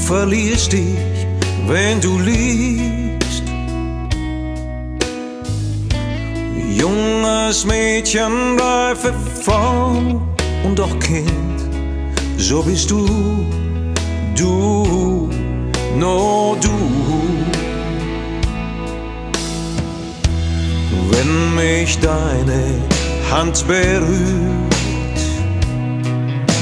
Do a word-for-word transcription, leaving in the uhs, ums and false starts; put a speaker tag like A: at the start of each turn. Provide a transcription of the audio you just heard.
A: verlierst dich, wenn du liebst. Junges Mädchen, reife Frau und auch Kind, so bist du, du, nur du. Wenn mich deine Hand berührt,